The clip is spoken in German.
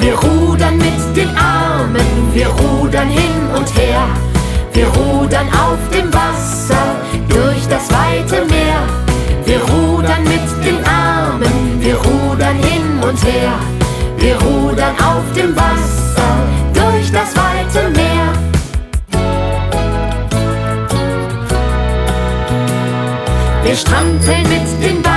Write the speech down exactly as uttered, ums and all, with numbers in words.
Wir rudern mit den Armen, wir rudern hin und her. Wir rudern auf dem Wasser durch das weite Meer. Wir rudern mit den Armen, wir rudern hin und her. Wir rudern auf dem Wasser durch das weite Meer. Wir strampeln mit den Beinen.